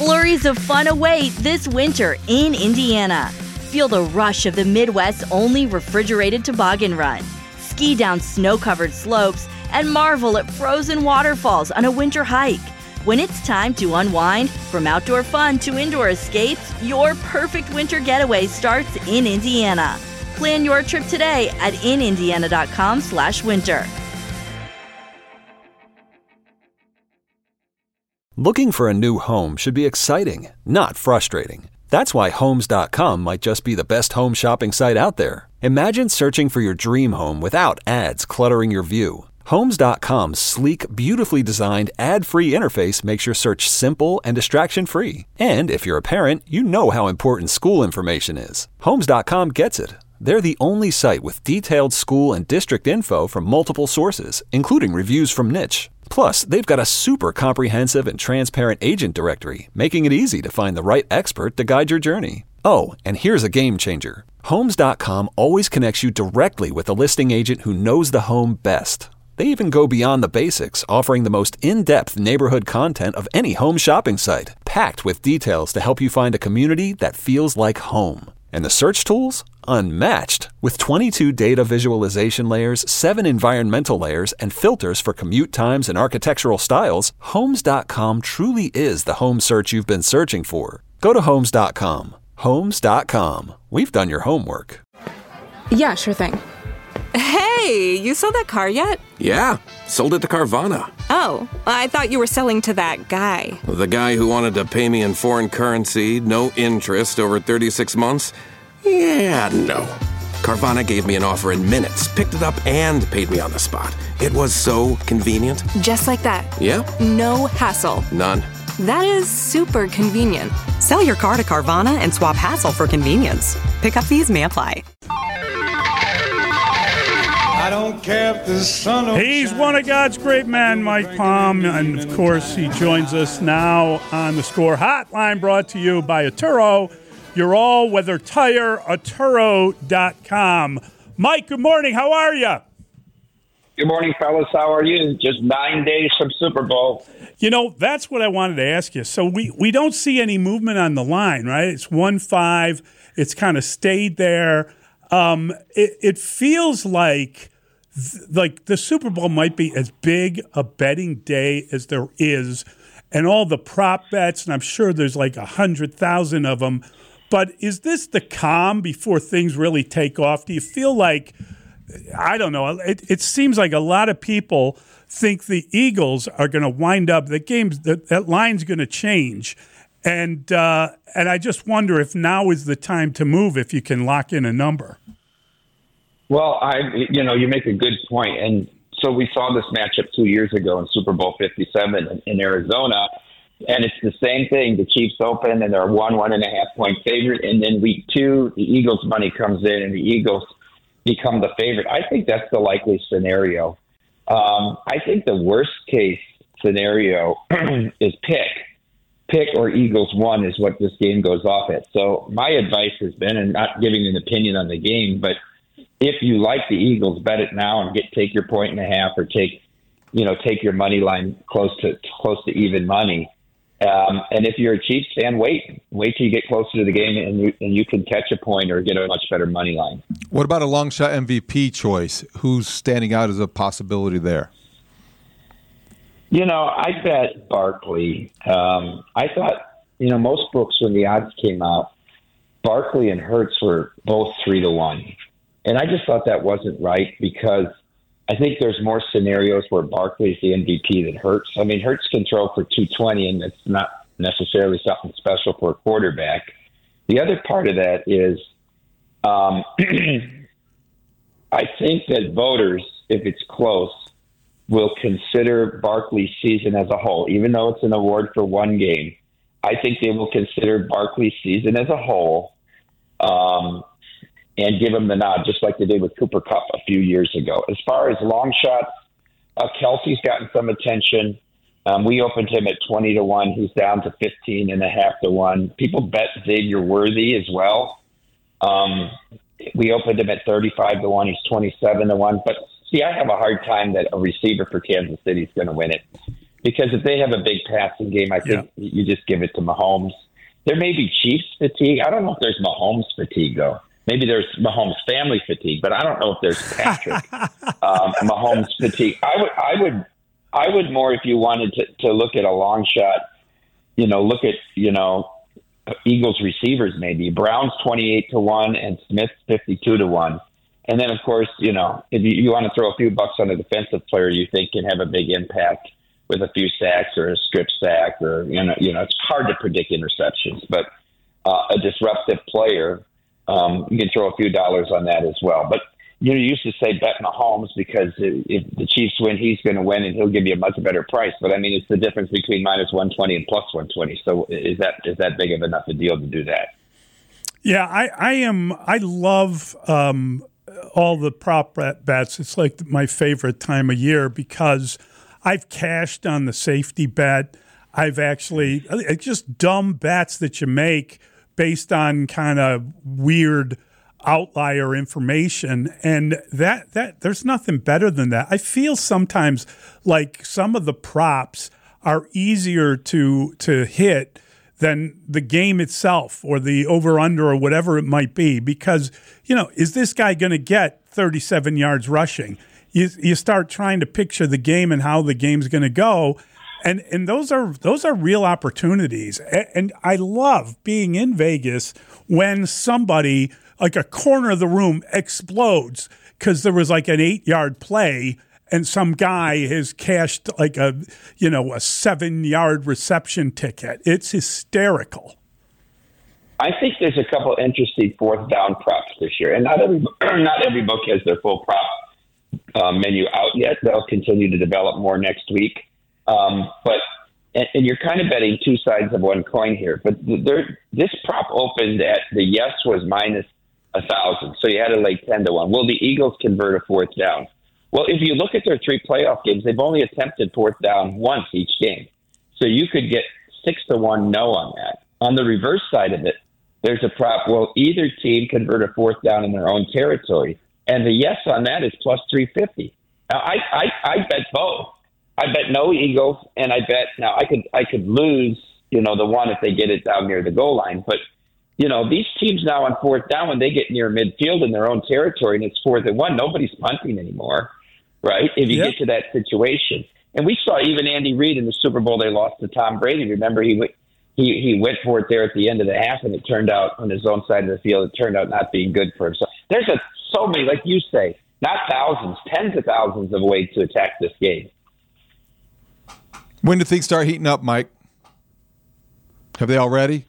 Flurries of fun await this winter in Indiana. Feel the rush of the Midwest's only refrigerated toboggan run. Ski down snow-covered slopes and marvel at frozen waterfalls on a winter hike. When it's time to unwind, from outdoor fun to indoor escapes, your perfect winter getaway starts in Indiana. Plan your trip today at inindiana.com/winter. Looking for a new home should be exciting, not frustrating. That's why Homes.com might just be the best home shopping site out there. Imagine searching for your dream home without ads cluttering your view. Homes.com's sleek, beautifully designed, ad-free interface makes your search simple and distraction-free. And if you're a parent, you know how important school information is. Homes.com gets it. They're the only site with detailed school and district info from multiple sources, including reviews from Niche. Plus, they've got a super comprehensive and transparent agent directory, making it easy to find the right expert to guide your journey. Oh, and here's a game changer. Homes.com always connects you directly with a listing agent who knows the home best. They even go beyond the basics, offering the most in-depth neighborhood content of any home shopping site, packed with details to help you find a community that feels like home. And the search tools? Unmatched. With 22 data visualization layers, 7 environmental layers, and filters for commute times and architectural styles, Homes.com truly is the home search you've been searching for. Go to Homes.com. Homes.com. We've done your homework. Yeah, sure thing. Hey, you sold that car yet? Yeah, sold it to Carvana. Oh, I thought you were selling to that guy. The guy who wanted to pay me in foreign currency, no interest, over 36 months? Yeah, no. Carvana gave me an offer in minutes, picked it up, and paid me on the spot. It was so convenient. Just like that. Yeah? No hassle. None. That is super convenient. Sell your car to Carvana and swap hassle for convenience. Pickup fees may apply. I don't care if the sun will He's shine. one of God's great men, Mike Palm, and of course he joins us now on the Score Hotline, brought to you by Atturo, your all-weather tire, Atturo.com. Mike, good morning. How are you? Good morning, fellas. How are you? Just 9 days from Super Bowl. You know, that's what I wanted to ask you. So we don't see any movement on the line, right? It's 1-5. It's kind of stayed there. It feels like the Super Bowl might be as big a betting day as there is, and all the prop bets, and I'm sure there's like 100,000 of them. But is this the calm before things really take off? Do you feel like, I don't know, it seems like a lot of people think the Eagles are going to wind up, that line's going to change. And I just wonder if now is the time to move, if you can lock in a number. Well, you make a good point. And so we saw this matchup 2 years ago in Super Bowl 57 in Arizona. And it's the same thing. The Chiefs open and they're 1.5 point favorite. And then week 2, the Eagles money comes in and the Eagles become the favorite. I think that's the likely scenario. I think the worst case scenario is pick or Eagles 1 is what this game goes off at. So my advice has been, and not giving an opinion on the game, but if you like the Eagles, bet it now and take your 1.5 or take your money line close to even money. And if you're a Chiefs fan, wait till you get closer to the game and you can catch a point or get a much better money line. What about a long shot MVP choice? Who's standing out as a possibility there? I bet Barkley. I thought, most books when the odds came out, Barkley and Hurts were both 3-1. And I just thought that wasn't right because I think there's more scenarios where Barkley's the MVP than Hurts. I mean, Hurts can throw for 220, and it's not necessarily something special for a quarterback. The other part of that is I think that voters, if it's close, will consider Barkley's season as a whole, even though it's an award for one game. I think they will consider Barkley's season as a whole and give him the nod, just like they did with Cooper Kupp a few years ago. As far as long shots, Kelsey's gotten some attention. We opened him at 20-1. He's down to 15.5-1. People bet Xavier Worthy as well. We opened him at 35-1. He's 27-1. But see, I have a hard time that a receiver for Kansas City is going to win it. because if they have a big passing game, I think you just give it to Mahomes. There may be Chiefs fatigue. I don't know if there's Mahomes fatigue, though. Maybe there's Mahomes family fatigue, but I don't know if there's Patrick Mahomes fatigue. I would more, if you wanted to look at a long shot, look at, Eagles receivers maybe. Brown's 28-1 and Smith's 52-1. And then, of course, if you want to throw a few bucks on a defensive player you think can have a big impact with a few sacks or a strip sack or, it's hard to predict interceptions, but a disruptive player, you can throw a few dollars on that as well. But, you used to say bet Mahomes because if the Chiefs win, he's going to win and he'll give you a much better price. But, I mean, it's the difference between -120 and +120. So is that big of enough a deal to do that? Yeah, I love all the prop bets. It's like my favorite time of year because I've cashed on the safety bet. I've actually just dumb bets that you make based on kind of weird outlier information, and that there's nothing better than that. I feel sometimes like some of the props are easier to hit than the game itself or the over-under or whatever it might be because, is this guy going to get 37 yards rushing? You start trying to picture the game and how the game's going to go, and those are real opportunities. And I love being in Vegas when somebody, like a corner of the room, explodes because there was like an 8-yard play and some guy has cashed like a 7-yard reception ticket. It's hysterical. I think there's a couple interesting fourth down props this year, and not every book has their full prop menu out yet. They'll continue to develop more next week. But you're kind of betting two sides of one coin here. But this prop opened at the yes was -1,000, so you had to lay 10-1. Will the Eagles convert a fourth down? Well, if you look at their 3 playoff games, they've only attempted fourth down once each game. So you could get 6-1 no on that. On the reverse side of it, there's a prop. Will either team convert a fourth down in their own territory? And the yes on that is +350. Now, I bet both. I bet no Eagles, and I bet now I could lose, the one if they get it down near the goal line. But, these teams now on fourth down, when they get near midfield in their own territory and it's 4th and 1, nobody's punting anymore, right? If you get to that situation. And we saw even Andy Reid in the Super Bowl, they lost to Tom Brady. Remember, he went for it there at the end of the half, and it turned out on his own side of the field, it turned out not being good for him. So there's so many, like you say, not thousands, tens of thousands of ways to attack this game. When do things start heating up, Mike? Have they already?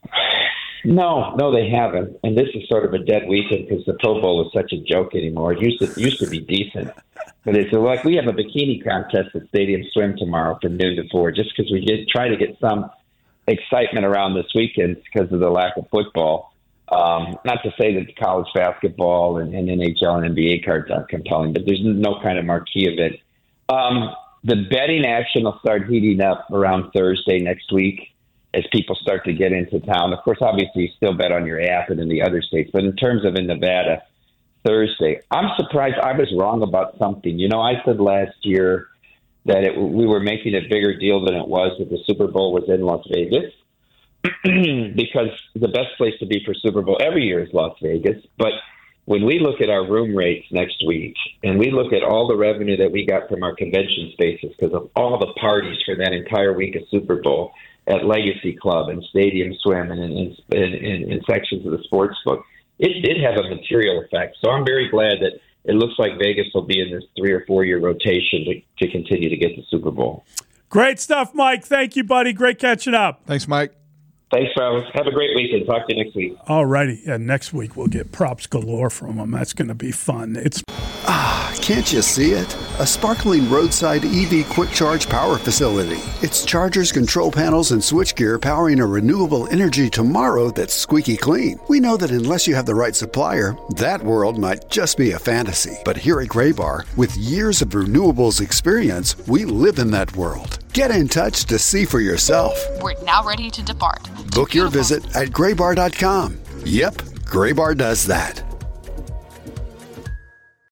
No, they haven't. And this is sort of a dead weekend because the Pro Bowl is such a joke anymore. It used to be decent. But it's like we have a bikini contest at Stadium Swim tomorrow from noon to 4 just because we try to get some excitement around this weekend because of the lack of football. Not to say that college basketball and NHL and NBA cards aren't compelling, but there's no kind of marquee event. The betting action will start heating up around Thursday next week as people start to get into town. Of course, obviously, you still bet on your app and in the other states. But in terms of in Nevada, Thursday, I'm surprised I was wrong about something. I said last year that we were making a bigger deal than it was that the Super Bowl was in Las Vegas because the best place to be for Super Bowl every year is Las Vegas. But when we look at our room rates next week and we look at all the revenue that we got from our convention spaces because of all the parties for that entire week of Super Bowl at Legacy Club and Stadium Swim and in sections of the sports book, it did have a material effect. So I'm very glad that it looks like Vegas will be in this 3 or 4 year rotation to continue to get the Super Bowl. Great stuff, Mike. Thank you, buddy. Great catching up. Thanks, Mike. Thanks, fellas. Have a great weekend. Talk to you next week. All righty. Yeah, next week we'll get props galore from them. That's going to be fun. Can't you see it? A sparkling roadside EV quick charge power facility. It's chargers, control panels, and switchgear powering a renewable energy tomorrow that's squeaky clean. We know that unless you have the right supplier, that world might just be a fantasy. But here at Graybar, with years of renewables experience, we live in that world. Get in touch to see for yourself. We're now ready to depart. Book your visit at graybar.com. Yep, Graybar does that.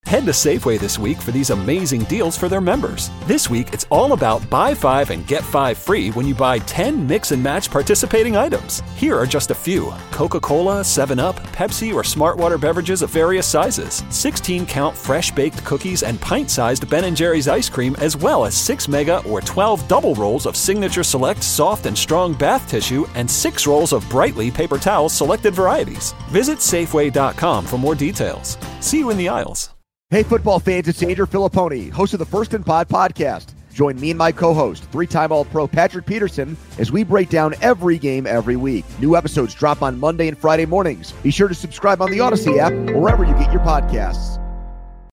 Head to Safeway this week for these amazing deals for their members. This week, it's all about buy 5 and get 5 free when you buy 10 mix and match participating items. Here are just a few: Coca-Cola, 7-Up, Pepsi, or Smartwater beverages of various sizes, 16-count fresh-baked cookies, and pint-sized Ben & Jerry's ice cream, as well as 6 mega or 12 double rolls of Signature Select soft and strong bath tissue and 6 rolls of Brightly paper towels selected varieties. Visit Safeway.com for more details. See you in the aisles. Hey, football fans, it's Andrew Filipponi, host of the First and Pod podcast. Join me and my co-host, 3-time All-Pro Patrick Peterson, as we break down every game every week. New episodes drop on Monday and Friday mornings. Be sure to subscribe on the Odyssey app or wherever you get your podcasts.